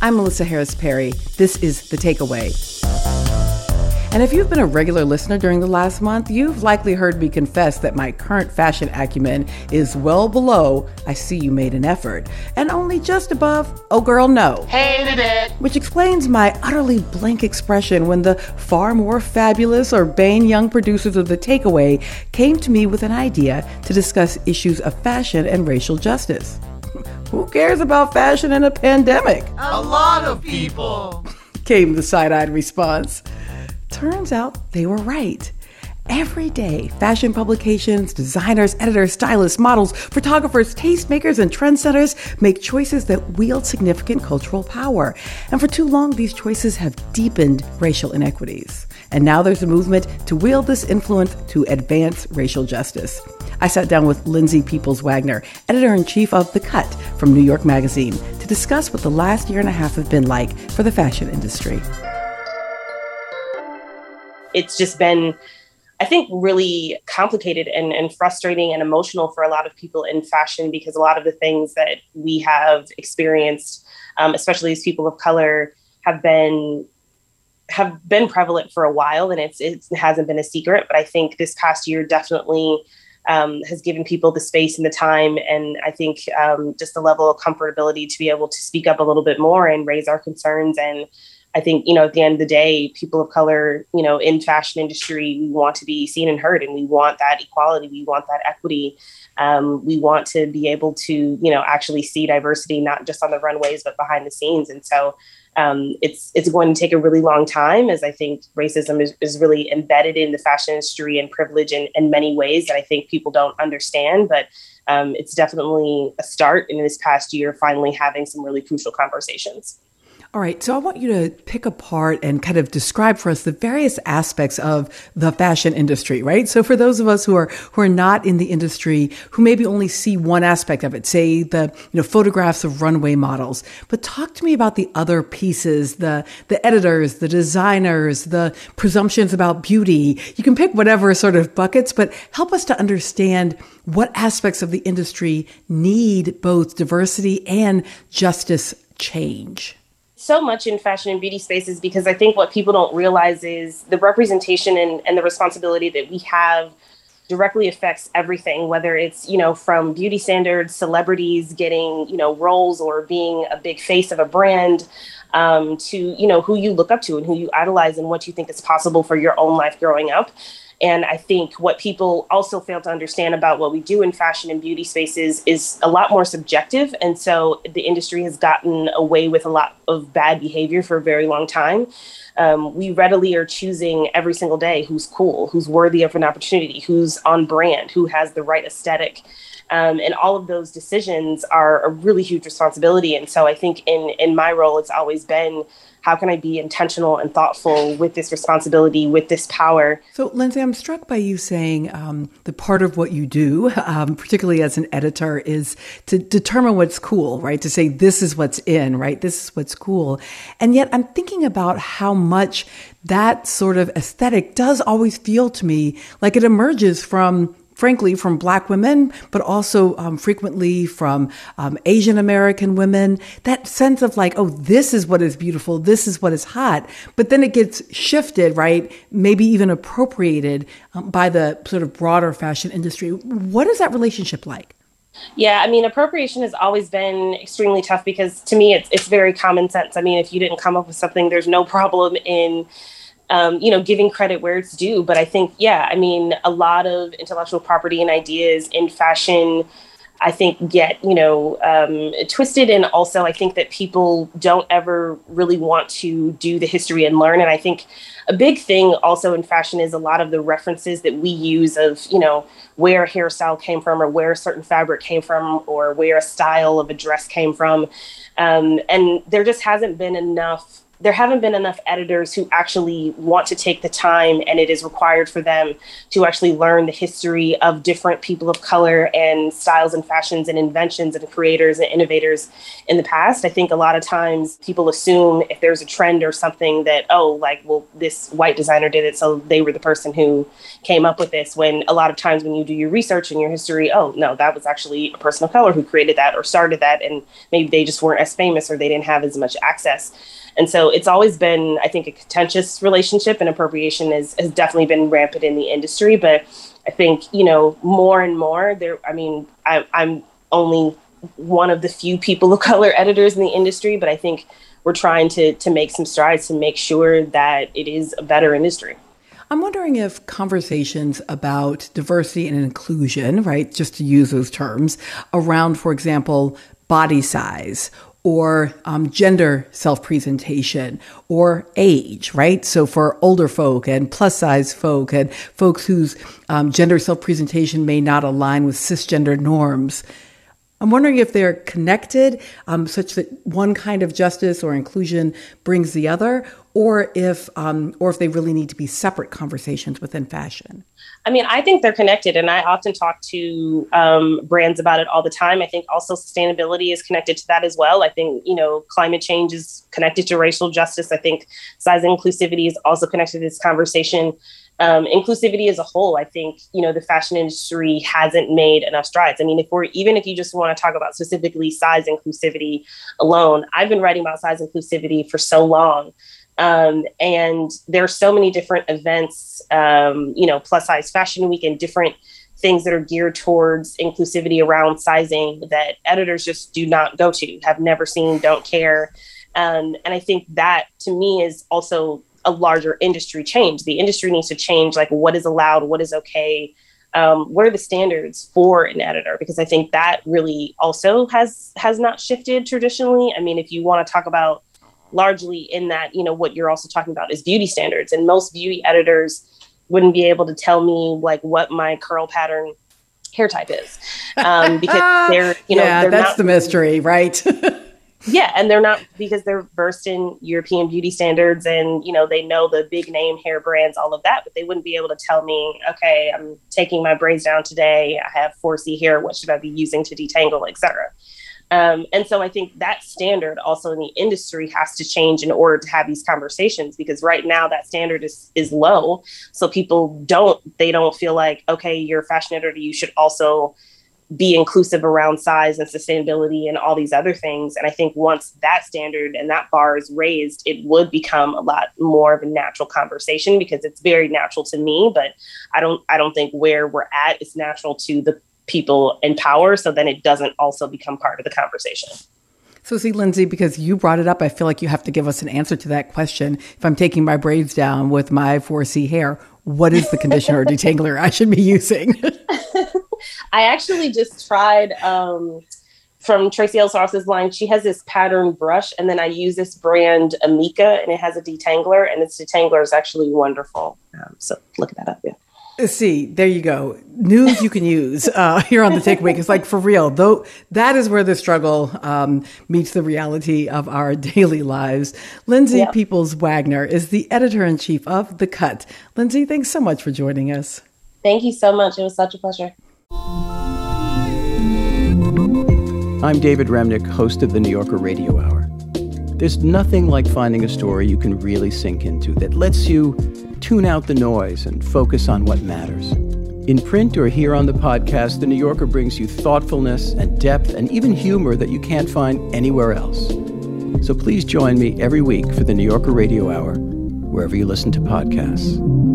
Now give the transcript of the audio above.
I'm Melissa Harris Perry. This is The Takeaway. And if you've been a regular listener during the last month, you've likely heard me confess that my current fashion acumen is well below "I see you made an effort" and only just above "oh girl, no." Hated it. Which explains my utterly blank expression when the far more fabulous, urbane young producers of The Takeaway came to me with an idea to discuss issues of fashion and racial justice. Who cares about fashion in a pandemic? A lot of people, came the side-eyed response. Turns out they were right. Every day, fashion publications, designers, editors, stylists, models, photographers, tastemakers, and trendsetters make choices that wield significant cultural power. And for too long, these choices have deepened racial inequities. And now there's a movement to wield this influence to advance racial justice. I sat down with Lindsay Peoples-Wagner, editor-in-chief of The Cut from New York Magazine, to discuss what the last year and a half have been like for the fashion industry. It's just been, I think, really complicated and frustrating and emotional for a lot of people in fashion, because a lot of the things that we have experienced, especially as people of color, have been prevalent for a while, and it hasn't been a secret. But I think this past year definitely has given people the space and the time, and I think just the level of comfortability to be able to speak up a little bit more and raise our concerns. And I think, at the end of the day, people of color, in fashion industry, we want to be seen and heard, and we want that equality. We want that equity. We want to be able to, actually see diversity, not just on the runways, but behind the scenes. And so it's going to take a really long time, as I think racism is really embedded in the fashion industry and privilege in many ways that I think people don't understand. But it's definitely a start in this past year, finally having some really crucial conversations. All right. So I want you to pick apart and kind of describe for us the various aspects of the fashion industry, right? So for those of us who are not in the industry, who maybe only see one aspect of it, say the, photographs of runway models, but talk to me about the other pieces, the editors, the designers, the presumptions about beauty. You can pick whatever sort of buckets, but help us to understand what aspects of the industry need both diversity and justice change. So much in fashion and beauty spaces, because I think what people don't realize is the representation and the responsibility that we have directly affects everything, whether it's, from beauty standards, celebrities getting, roles, or being a big face of a brand, to, who you look up to and who you idolize and what you think is possible for your own life growing up. And I think what people also fail to understand about what we do in fashion and beauty spaces is a lot more subjective. And so the industry has gotten away with a lot of bad behavior for a very long time. We readily are choosing every single day who's cool, who's worthy of an opportunity, who's on brand, who has the right aesthetic. And all of those decisions are a really huge responsibility. And so I think in my role, it's always been, how can I be intentional and thoughtful with this responsibility, with this power? So, Lindsay, I'm struck by you saying the part of what you do, particularly as an editor, is to determine what's cool, right? To say this is what's in, right? This is what's cool. And yet I'm thinking about how much that sort of aesthetic does always feel to me like it emerges frankly, from Black women, but also frequently from Asian American women. That sense of like, oh, this is what is beautiful, this is what is hot. But then it gets shifted, right? Maybe even appropriated by the sort of broader fashion industry. What is that relationship like? Yeah, I mean, appropriation has always been extremely tough, because to me, it's very common sense. I mean, if you didn't come up with something, there's no problem in giving credit where it's due. But I think, a lot of intellectual property and ideas in fashion, I think, get, twisted. And also, I think that people don't ever really want to do the history and learn. And I think a big thing also in fashion is a lot of the references that we use of, where a hairstyle came from, or where a certain fabric came from, or where a style of a dress came from. And there just hasn't been enough there haven't been enough editors who actually want to take the time, and it is required for them to actually learn the history of different people of color and styles and fashions and inventions and creators and innovators in the past. I think a lot of times people assume if there's a trend or something that, this white designer did it, so they were the person who came up with this, when a lot of times when you do your research and your history, oh, no, that was actually a person of color who created that or started that, and maybe they just weren't as famous or they didn't have as much access. And so it's always been, I think, a contentious relationship, and appropriation has definitely been rampant in the industry. But I think, more and more I'm only one of the few people of color editors in the industry, but I think we're trying to make some strides to make sure that it is a better industry. I'm wondering if conversations about diversity and inclusion, right, just to use those terms, around, for example, body size or gender self-presentation or age, right? So for older folk and plus size folk and folks whose gender self-presentation may not align with cisgender norms, I'm wondering if they're connected such that one kind of justice or inclusion brings the other, or if they really need to be separate conversations within fashion. I mean, I think they're connected, and I often talk to brands about it all the time. I think also sustainability is connected to that as well. I think, climate change is connected to racial justice. I think size inclusivity is also connected to this conversation. Inclusivity as a whole, I think, the fashion industry hasn't made enough strides. I mean, if you just want to talk about specifically size inclusivity alone, I've been writing about size inclusivity for so long. And there are so many different events, plus size fashion week and different things that are geared towards inclusivity around sizing that editors just do not go to, have never seen, don't care. And I think that to me is also a larger industry change. The industry needs to change, like what is allowed, what is okay. What are the standards for an editor? Because I think that really also has not shifted traditionally. I mean, if you want to talk about largely in that, what you're also talking about is beauty standards, and most beauty editors wouldn't be able to tell me like what my curl pattern hair type is, because they're, they're that's not the mystery, right? Yeah. And they're not, because they're versed in European beauty standards and, they know the big name hair brands, all of that, but they wouldn't be able to tell me, okay, I'm taking my braids down today. I have 4C hair. What should I be using to detangle, et cetera? And so I think that standard also in the industry has to change in order to have these conversations, because right now that standard is low. So people don't feel like, okay, you're a fashion editor, you should also be inclusive around size and sustainability and all these other things. And I think once that standard and that bar is raised, it would become a lot more of a natural conversation, because it's very natural to me, but I don't think where we're at is natural to the people in power. So then it doesn't also become part of the conversation. So see, Lindsay, because you brought it up, I feel like you have to give us an answer to that question. If I'm taking my braids down with my 4C hair, what is the conditioner or detangler I should be using? I actually just tried from Tracee Ellis Ross's line. She has this pattern brush, and then I use this brand Amika, and it has a detangler, and its detangler is actually wonderful. So look that up. Yeah. See, there you go. News you can use here on The Takeaway. Because like for real, though, that is where the struggle meets the reality of our daily lives. Lindsay Peoples-Wagner is the editor-in-chief of The Cut. Lindsay, thanks so much for joining us. Thank you so much. It was such a pleasure. I'm David Remnick, host of the New Yorker Radio Hour. There's nothing like finding a story you can really sink into that lets you tune out the noise and focus on what matters. In print or here on the podcast, The New Yorker brings you thoughtfulness and depth and even humor that you can't find anywhere else. So please join me every week for the New Yorker Radio Hour, wherever you listen to podcasts.